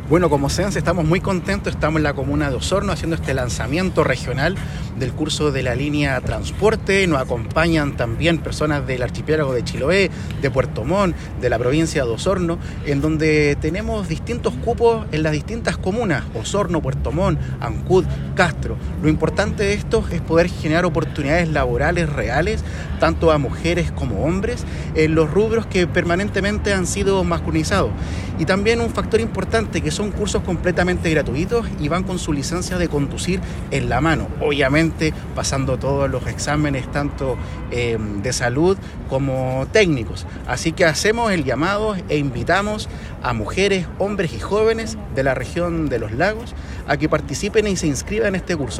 Bueno, como SENS estamos muy contentos, estamos en la comuna de Osorno haciendo este lanzamiento regional del curso de la línea Transporte. Nos acompañan también personas del archipiélago de Chiloé, de Puerto Montt, de la provincia de Osorno, en donde tenemos distintos cupos en las distintas comunas: Osorno, Puerto Montt, Ancud, Castro. Lo importante de esto es poder generar oportunidades laborales reales, tanto a mujeres como hombres, en los rubros que permanentemente han sido masculinizados. Y también un factor importante, que son cursos completamente gratuitos y van con su licencia de conducir en la mano, obviamente pasando todos los exámenes tanto de salud como técnicos. Así que hacemos el llamado e invitamos a mujeres, hombres y jóvenes de la región de los lagos a que participen y se inscriban en este curso.